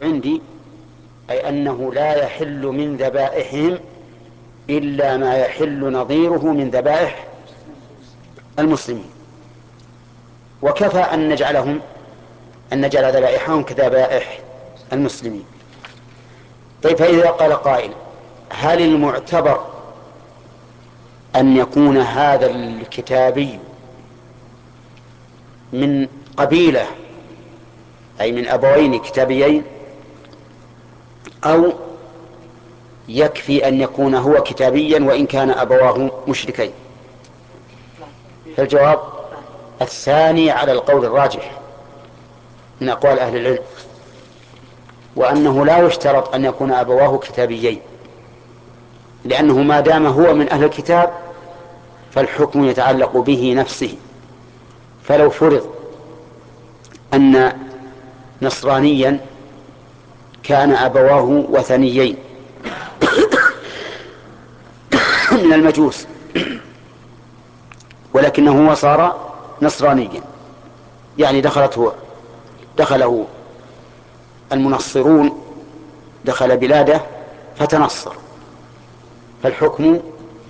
عندي أي أنه لا يحل من ذبائحهم إلا ما يحل نظيره من ذبائح المسلمين، وكفى أن نجعل ذبائحهم كذبائح المسلمين. طيب، فإذا قال قائل: هل المعتبر أن يكون هذا الكتابي من قبيلة أي من أبوين كتابيين، أو يكفي أن يكون هو كتابيا وإن كان أبواه مشركين؟ فالجواب الثاني على القول الراجح من أقوال أهل العلم، وأنه لا يشترط أن يكون أبواه كتابيين، لأنه ما دام هو من أهل الكتاب فالحكم يتعلق به نفسه. فلو فرض أن نصرانيا كان أبواه وثنيين من المجوس، ولكنه هو صار نصرانيا، يعني دخله المنصرون، دخل بلاده فتنصر، فالحكم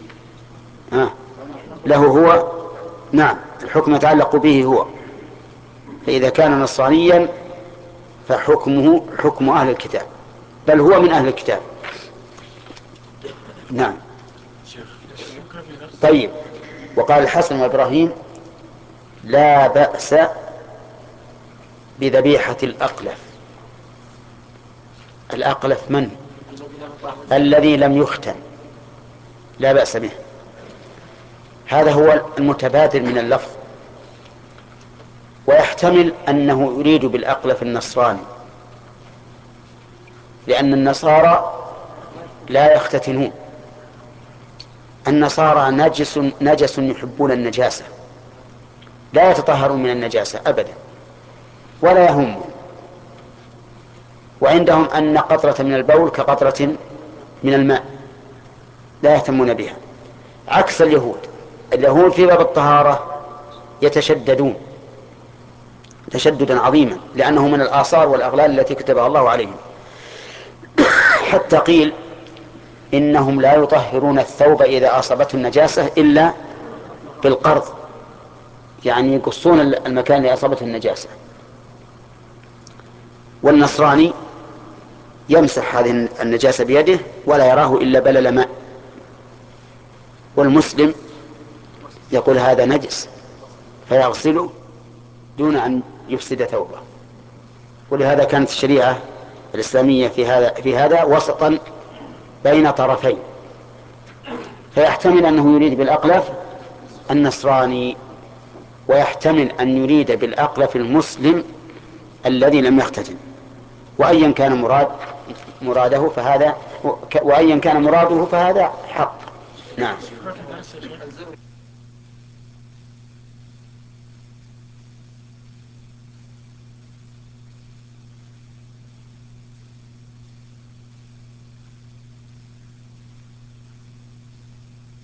له هو. نعم، الحكم يتعلق به هو. فإذا كان نصرانيا فحكمه حكم أهل الكتاب، بل هو من أهل الكتاب. نعم. طيب، وقال الحسن وإبراهيم: لا بأس بذبيحة الأقلف. الأقلف من؟ الذي لم يختن، لا بأس به. هذا هو المتبادل من اللفظ، ويحتمل أنه يريد بالأقلف النصراني، لأن النصارى لا يختتنون. النصارى نجس يحبون النجاسة، لا يتطهرون من النجاسة أبدا ولا يهمون، وعندهم أن قطرة من البول كقطرة من الماء، لا يهتمون بها، عكس اليهود. اليهود في باب الطهارة يتشددون تشددا عظيما، لأنه من الآثار والأغلال التي كتبها الله عليهم. حتى قيل إنهم لا يطهرون الثوب إذا أصابته النجاسة إلا بالقرض، يعني يقصون المكان اللي أصابته النجاسة. والنصراني يمسح هذه النجاسة بيده ولا يراه إلا بلل ماء، والمسلم يقول هذا نجس فيغسله دون أن يفسد ثوبه. ولهذا كانت الشريعة الإسلامية في هذا وسطا بين طرفين، فيحتمل أنه يريد بالأقلف النصراني، ويحتمل أن يريد بالأقلف المسلم الذي لم يختتن، وأيا كان مراده فهذا حق. نعم.